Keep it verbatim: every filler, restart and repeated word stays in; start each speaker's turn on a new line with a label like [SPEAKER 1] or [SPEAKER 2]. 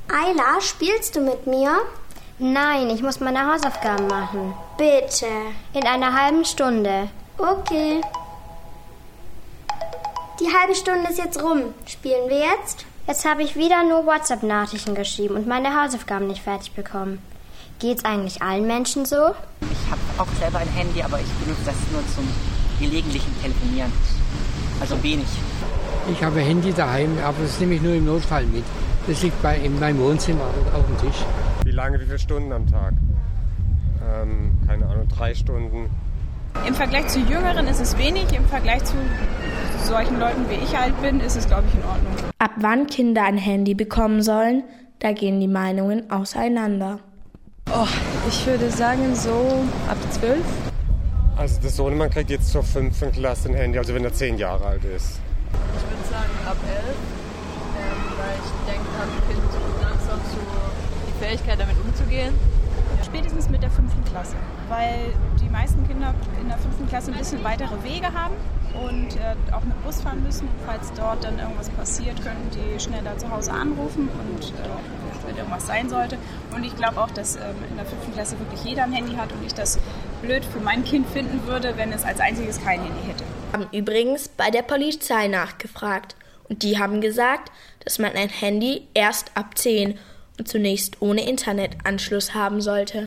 [SPEAKER 1] Ayla, spielst du mit mir?
[SPEAKER 2] Nein, ich muss meine Hausaufgaben machen.
[SPEAKER 1] Bitte.
[SPEAKER 2] In einer halben Stunde.
[SPEAKER 1] Okay. Die halbe Stunde ist jetzt rum. Spielen wir jetzt?
[SPEAKER 2] Jetzt habe ich wieder nur WhatsApp-Nachrichten geschrieben und meine Hausaufgaben nicht fertig bekommen. Geht's eigentlich allen Menschen so?
[SPEAKER 3] Ich habe auch selber ein Handy, aber ich benutze das nur zum gelegentlichen Telefonieren. Also wenig.
[SPEAKER 4] Ich habe ein Handy daheim, aber das nehme ich nur im Notfall mit. Das liegt bei, in meinem Wohnzimmer oder auf dem Tisch.
[SPEAKER 5] Wie lange, wie viele Stunden am Tag? Ähm, keine Ahnung, drei Stunden.
[SPEAKER 6] Im Vergleich zu Jüngeren ist es wenig, im Vergleich zu solchen Leuten wie ich halt bin, ist es, glaube ich, in Ordnung.
[SPEAKER 7] Ab wann Kinder ein Handy bekommen sollen, da gehen die Meinungen auseinander.
[SPEAKER 8] Oh, ich würde sagen so ab zwölf.
[SPEAKER 5] Also der Sohnemann kriegt jetzt zur fünften Klasse ein Handy, also wenn er zehn Jahre alt ist.
[SPEAKER 8] Ich würde sagen ab elf, ähm, weil ich denke, hat ein Kind langsam so die Fähigkeit, damit umzugehen.
[SPEAKER 6] Spätestens mit der fünften Klasse, weil die meisten Kinder in der fünften Klasse ein bisschen weitere Wege haben und äh, auch mit Bus fahren müssen. Falls dort dann irgendwas passiert, können die schneller zu Hause anrufen und äh, wenn irgendwas sein sollte. Und ich glaube auch, dass ähm, in der fünften Klasse wirklich jeder ein Handy hat und ich das blöd für mein Kind finden würde, wenn es als einziges kein Handy hätte.
[SPEAKER 7] Wir haben übrigens bei der Polizei nachgefragt und die haben gesagt, dass man ein Handy erst ab zehn und zunächst ohne Internetanschluss haben sollte.